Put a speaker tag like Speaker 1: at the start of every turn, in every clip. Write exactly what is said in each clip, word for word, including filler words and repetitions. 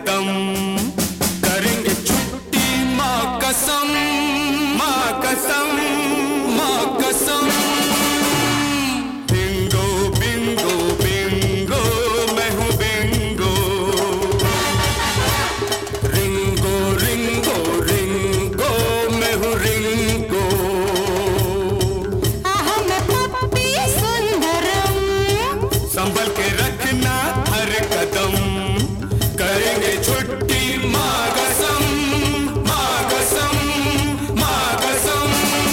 Speaker 1: कदम, करेंगे छुट्टी माँ कसम, माँ कसम, माँ कसम। बिंगो बिंगो बिंगो मैं हूँ बिंगो, रिंगो रिंगो रिंगो मैं हूँ रिंगो।
Speaker 2: आहा मैं पप्पी सुंदरम,
Speaker 1: संभल के रखना हर कदम, करेंगे छुट्टी माँ कसम, माँ कसम, माँ कसम।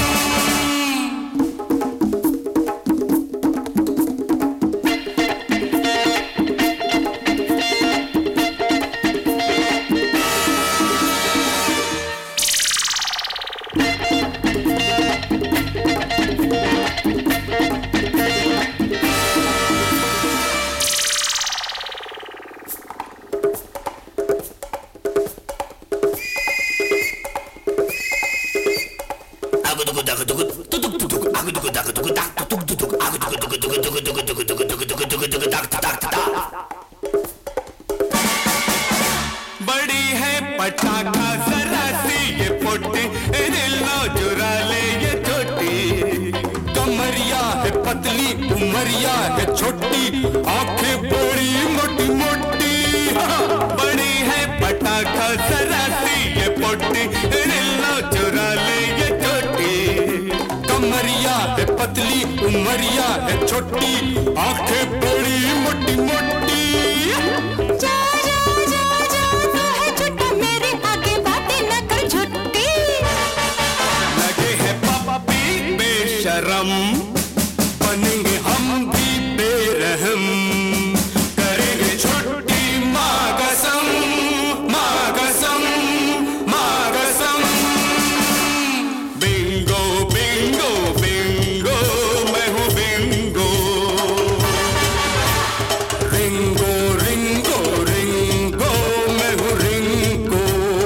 Speaker 1: बड़ी है पटाखा जरा सी ये पोटी, दिल ना चुरा ले ये छोटी। कमरिया है पतली, उमरिया है छोटी, आंखें बड़ी मोटी मोटी। बड़ी है पटाखा जरा सी ये पोटी, दिल ना चुरा ले ये छोटी। कमरिया है पतली, उमरिया है छोटी, आंखें बड़ी मोटी मोटी।
Speaker 2: जा जा जा जा तू है झूठा, मेरे आगे बातें न कर झूठी।
Speaker 1: लगे है पप्पी बेशरम, बनेंगे हम भी बेरहम, करेंगे छुट्टी माँ कसम, माँ कसम, माँ कसम। बिंगो बिंगो बिंगो मैं हूँ बिंगो, रिंगो रिंगो रिंगो मैं हूँ रिंगो।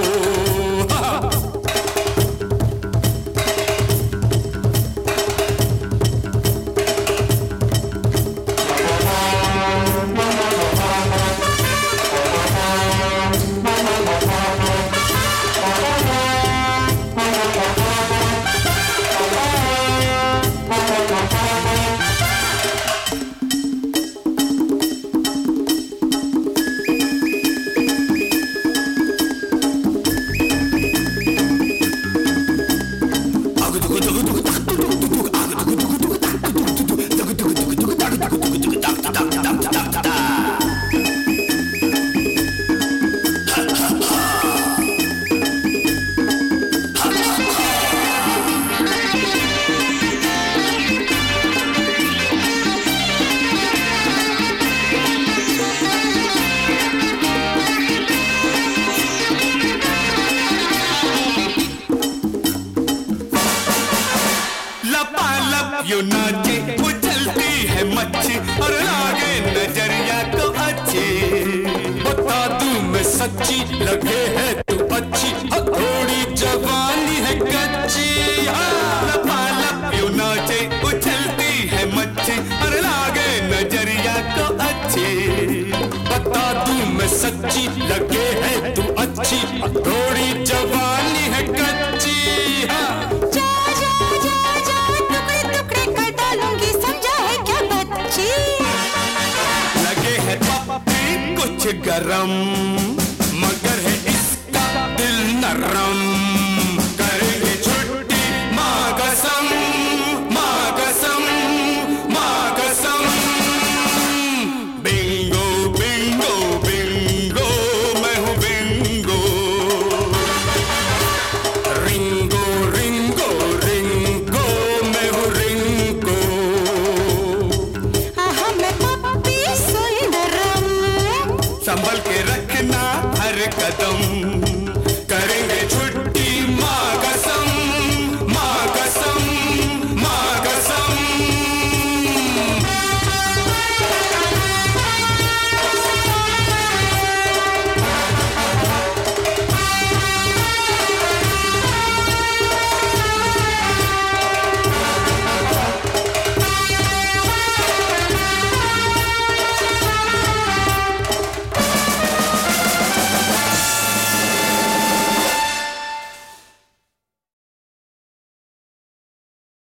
Speaker 1: लपालप यूं नाचे, उछलती है मच्छी और लागे नजरिया तो अच्छी। बता दूं मैं सच्ची, लगे है तू अच्छी, थोड़ी जवानी है कच्ची। लपालप यूं नाचे, उछलती है मच्छी और लागे नजरिया तो अच्छी। बता दूं मैं सच्ची, लगे है तू अच्छी, थोड़ी जवानी है कच्ची।
Speaker 2: जा जा जा जा टुकड़े टुकड़े कर डालूंगी, समझा है क्या बच्ची।
Speaker 1: लगे है पप्पी कुछ गरम, मगर है इसका दिल नरम, करेंगे छुट्टी माँ कसम, माँ कसम, माँ कसम। बिंगो बिंगो बिंगो मैं हूँ बिंगो, रिंगो रिंगो रिंगो मैं हूँ रिंगो।
Speaker 2: आहा मैं पप्पी सुंदरम,
Speaker 1: संभल के रखना हर कदम,